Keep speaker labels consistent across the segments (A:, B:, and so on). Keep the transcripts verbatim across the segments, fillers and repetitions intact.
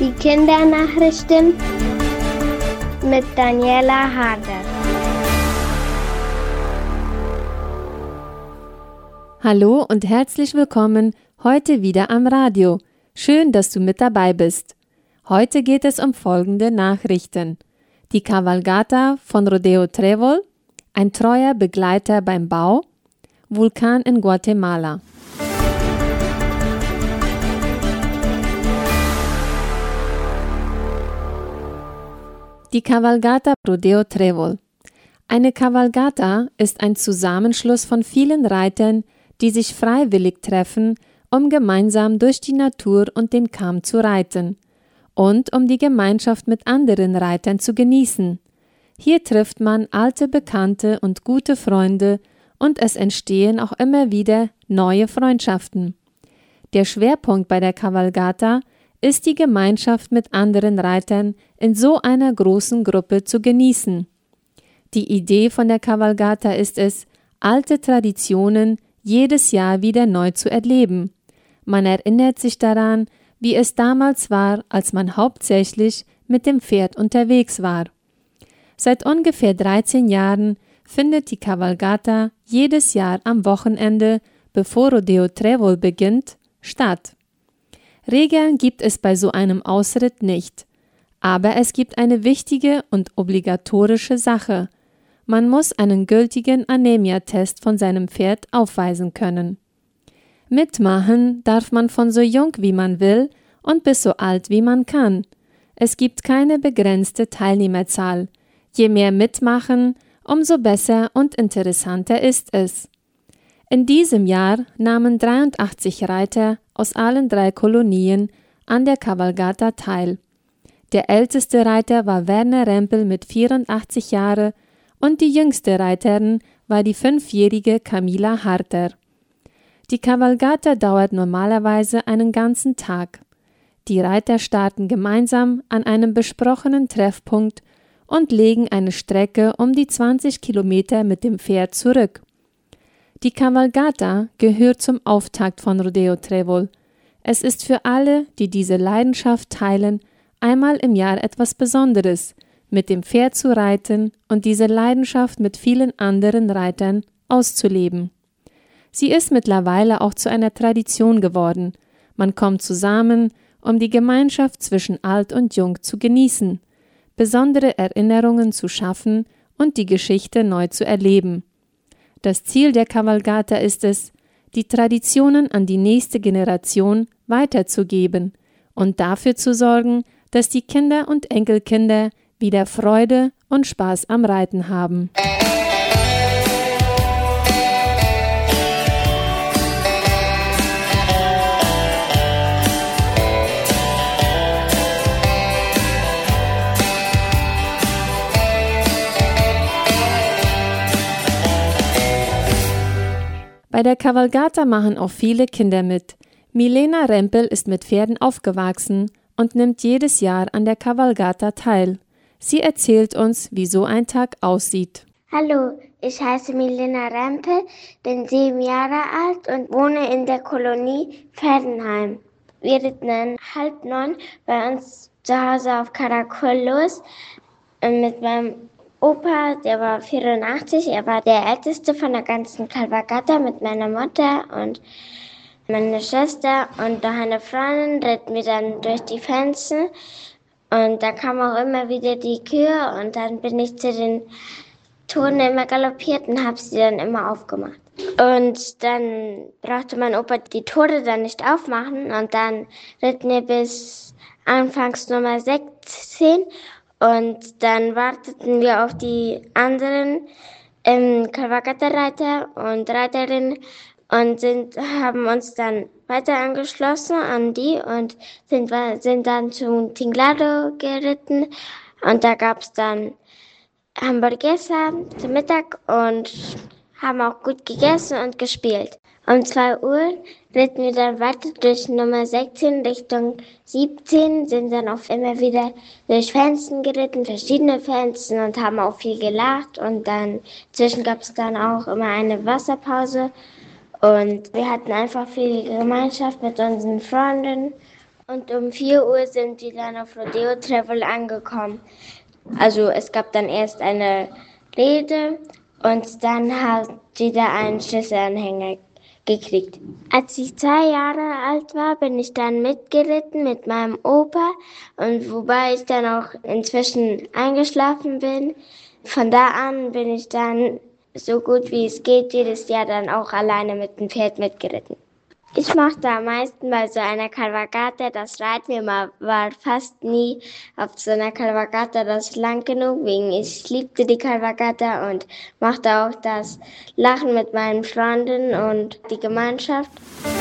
A: Die Kindernachrichten mit Daniela Harder.
B: Hallo und herzlich willkommen heute wieder am Radio. Schön, dass du mit dabei bist. Heute geht es um folgende Nachrichten. Die Cavalgata von Rodeo Trébol, ein treuer Begleiter beim Bau, Vulkan in Guatemala. Die Cavalgata Rodeo Trébol. Eine Cavalgata ist ein Zusammenschluss von vielen Reitern, die sich freiwillig treffen, um gemeinsam durch die Natur und den Kamm zu reiten und um die Gemeinschaft mit anderen Reitern zu genießen. Hier trifft man alte Bekannte und gute Freunde und es entstehen auch immer wieder neue Freundschaften. Der Schwerpunkt bei der Cavalgata ist die Gemeinschaft mit anderen Reitern in so einer großen Gruppe zu genießen. Die Idee von der Cavalgata ist es, alte Traditionen jedes Jahr wieder neu zu erleben. Man erinnert sich daran, wie es damals war, als man hauptsächlich mit dem Pferd unterwegs war. Seit ungefähr dreizehn Jahren findet die Cavalgata jedes Jahr am Wochenende, bevor Rodeo Trébol beginnt, statt. Regeln gibt es bei so einem Ausritt nicht, aber es gibt eine wichtige und obligatorische Sache. Man muss einen gültigen Anämia-Test von seinem Pferd aufweisen können. Mitmachen darf man von so jung wie man will und bis so alt wie man kann. Es gibt keine begrenzte Teilnehmerzahl. Je mehr mitmachen, umso besser und interessanter ist es. In diesem Jahr nahmen dreiundachtzig Reiter aus allen drei Kolonien an der Cavalgata teil. Der älteste Reiter war Werner Rempel mit vierundachtzig Jahren und die jüngste Reiterin war die fünfjährige Camila Harter. Die Cavalgata dauert normalerweise einen ganzen Tag. Die Reiter starten gemeinsam an einem besprochenen Treffpunkt und legen eine Strecke um die zwanzig Kilometer mit dem Pferd zurück. Die Cavalgata gehört zum Auftakt von Rodeo Trébol. Es ist für alle, die diese Leidenschaft teilen, einmal im Jahr etwas Besonderes, mit dem Pferd zu reiten und diese Leidenschaft mit vielen anderen Reitern auszuleben. Sie ist mittlerweile auch zu einer Tradition geworden. Man kommt zusammen, um die Gemeinschaft zwischen Alt und Jung zu genießen, besondere Erinnerungen zu schaffen und die Geschichte neu zu erleben. Das Ziel der Cavalgata ist es, die Traditionen an die nächste Generation weiterzugeben und dafür zu sorgen, dass die Kinder und Enkelkinder wieder Freude und Spaß am Reiten haben. Bei der Cavalgata machen auch viele Kinder mit. Milena Rempel ist mit Pferden aufgewachsen und nimmt jedes Jahr an der Cavalgata teil. Sie erzählt uns, wie so ein Tag aussieht.
C: Hallo, ich heiße Milena Rempel, bin sieben Jahre alt und wohne in der Kolonie Pferdenheim. Wir ritten um halb neun bei uns zu Hause auf Karakol los mit meinem Opa, der war vierundachtzig, er war der älteste von der ganzen Cavalgata mit meiner Mutter und meiner Schwester und noch eine Freundin ritten wir dann durch die Fenster und da kamen auch immer wieder die Kühe und dann bin ich zu den Toren immer galoppiert und habe sie dann immer aufgemacht. Und dann brauchte mein Opa die Tore dann nicht aufmachen und dann ritten wir bis anfangs Nummer sechzehn. Und dann warteten wir auf die anderen ähm, Cavalgata-Reiter und Reiterinnen und sind, haben uns dann weiter angeschlossen an die und sind, sind dann zum Tinglado geritten. Und da gab es dann Hamburguesa zum Mittag und haben auch gut gegessen und gespielt. Um zwei Uhr ritten wir dann weiter durch Nummer sechzehn Richtung siebzehn, sind dann auch immer wieder durch Fenster geritten, verschiedene Fenster und haben auch viel gelacht. Und dann zwischen gab es dann auch immer eine Wasserpause und wir hatten einfach viel Gemeinschaft mit unseren Freunden Und um vier Uhr sind sie dann auf Rodeo Travel angekommen. Also es gab dann erst eine Rede und dann hat sie da einen Schlüsselanhänger gekriegt. Als ich zwei Jahre alt war, bin ich dann mitgeritten mit meinem Opa und wobei ich dann auch inzwischen eingeschlafen bin. Von da an bin ich dann so gut wie es geht jedes Jahr dann auch alleine mit dem Pferd mitgeritten. Ich mochte am meisten bei so einer Cavalcata das Reiten. Wir war fast nie auf so einer Cavalcata das lang genug, wegen ich liebte die Cavalcata und mochte auch das Lachen mit meinen Freunden und die Gemeinschaft.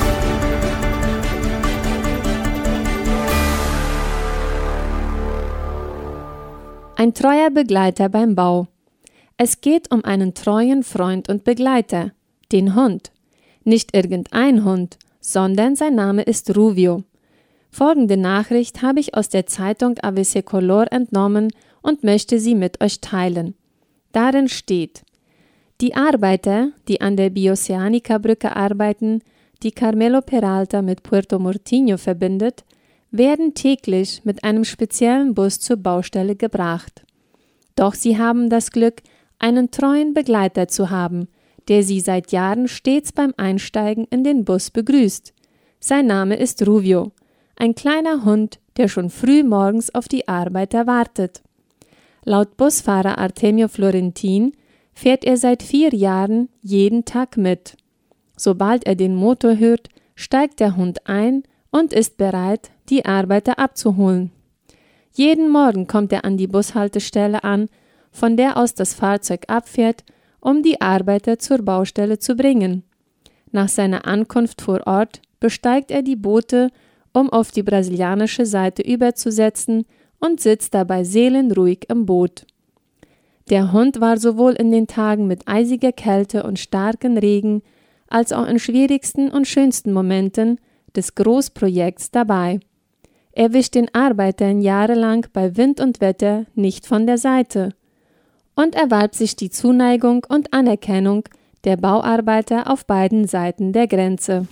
B: Ein treuer Begleiter beim Bau. Es geht um einen treuen Freund und Begleiter, den Hund. Nicht irgendein Hund, sondern sein Name ist Ruvio. Folgende Nachricht habe ich aus der Zeitung A V C Color entnommen und möchte sie mit euch teilen. Darin steht: Die Arbeiter, die an der Bioceanica-Brücke arbeiten, die Carmelo Peralta mit Puerto Mortinho verbindet, werden täglich mit einem speziellen Bus zur Baustelle gebracht. Doch sie haben das Glück, einen treuen Begleiter zu haben, der sie seit Jahren stets beim Einsteigen in den Bus begrüßt. Sein Name ist Ruvio, ein kleiner Hund, der schon früh morgens auf die Arbeiter wartet. Laut Busfahrer Artemio Florentin fährt er seit vier Jahren jeden Tag mit. Sobald er den Motor hört, steigt der Hund ein und ist bereit, die Arbeiter abzuholen. Jeden Morgen kommt er an die Bushaltestelle an, von der aus das Fahrzeug abfährt, um die Arbeiter zur Baustelle zu bringen. Nach seiner Ankunft vor Ort besteigt er die Boote, um auf die brasilianische Seite überzusetzen und sitzt dabei seelenruhig im Boot. Der Hund war sowohl in den Tagen mit eisiger Kälte und starken Regen als auch in schwierigsten und schönsten Momenten des Großprojekts dabei. Er wischt den Arbeitern jahrelang bei Wind und Wetter nicht von der Seite und erwarb sich die Zuneigung und Anerkennung der Bauarbeiter auf beiden Seiten der Grenze.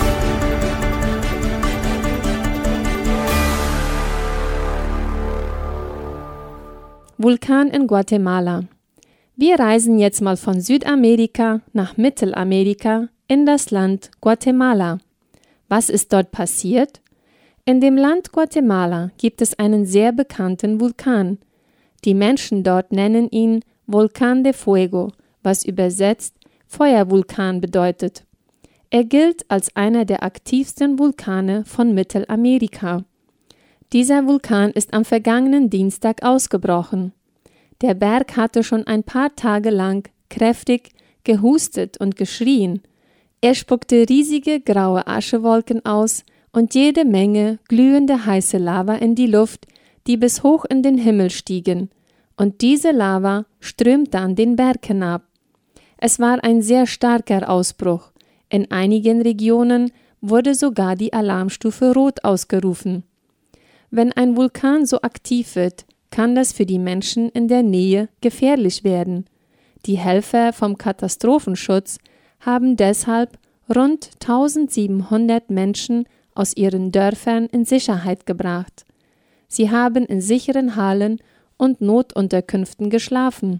B: Vulkan in Guatemala. Wir reisen jetzt mal von Südamerika nach Mittelamerika in das Land Guatemala. Was ist dort passiert? In dem Land Guatemala gibt es einen sehr bekannten Vulkan. Die Menschen dort nennen ihn Volcán de Fuego, was übersetzt Feuervulkan bedeutet. Er gilt als einer der aktivsten Vulkane von Mittelamerika. Dieser Vulkan ist am vergangenen Dienstag ausgebrochen. Der Berg hatte schon ein paar Tage lang kräftig gehustet und geschrien. Er spuckte riesige graue Aschewolken aus und jede Menge glühende heiße Lava in die Luft, die bis hoch in den Himmel stiegen, und diese Lava strömte an den Berg hinab. Es war ein sehr starker Ausbruch. In einigen Regionen wurde sogar die Alarmstufe Rot ausgerufen. Wenn ein Vulkan so aktiv wird, kann das für die Menschen in der Nähe gefährlich werden. Die Helfer vom Katastrophenschutz haben deshalb rund eintausendsiebenhundert Menschen aus ihren Dörfern in Sicherheit gebracht. Sie haben in sicheren Hallen und Notunterkünften geschlafen.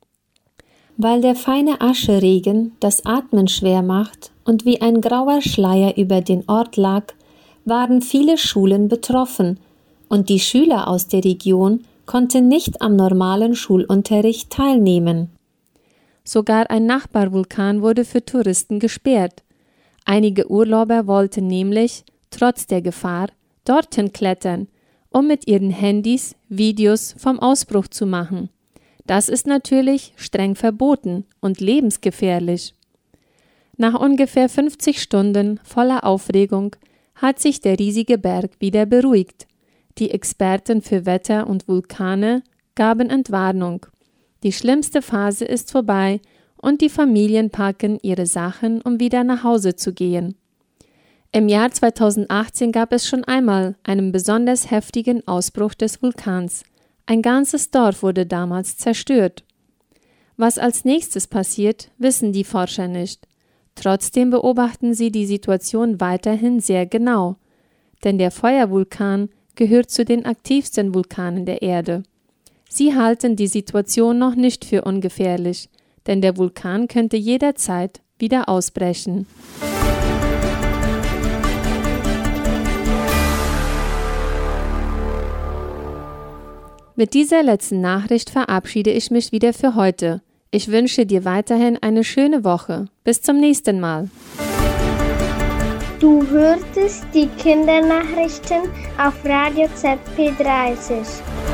B: Weil der feine Ascheregen das Atmen schwer macht und wie ein grauer Schleier über den Ort lag, waren viele Schulen betroffen und die Schüler aus der Region konnten nicht am normalen Schulunterricht teilnehmen. Sogar ein Nachbarvulkan wurde für Touristen gesperrt. Einige Urlauber wollten nämlich, trotz der Gefahr, dorthin klettern, um mit ihren Handys Videos vom Ausbruch zu machen. Das ist natürlich streng verboten und lebensgefährlich. Nach ungefähr fünfzig Stunden voller Aufregung hat sich der riesige Berg wieder beruhigt. Die Experten für Wetter und Vulkane gaben Entwarnung. Die schlimmste Phase ist vorbei und die Familien packen ihre Sachen, um wieder nach Hause zu gehen. Im Jahr zweitausendachtzehn gab es schon einmal einen besonders heftigen Ausbruch des Vulkans. Ein ganzes Dorf wurde damals zerstört. Was als nächstes passiert, wissen die Forscher nicht. Trotzdem beobachten sie die Situation weiterhin sehr genau. denn der Feuervulkan gehört zu den aktivsten Vulkanen der Erde. Sie halten die Situation noch nicht für ungefährlich, denn der Vulkan könnte jederzeit wieder ausbrechen. Mit dieser letzten Nachricht verabschiede ich mich wieder für heute. Ich wünsche dir weiterhin eine schöne Woche. Bis zum nächsten Mal.
A: Du hörtest die Kindernachrichten auf Radio Z P dreißig.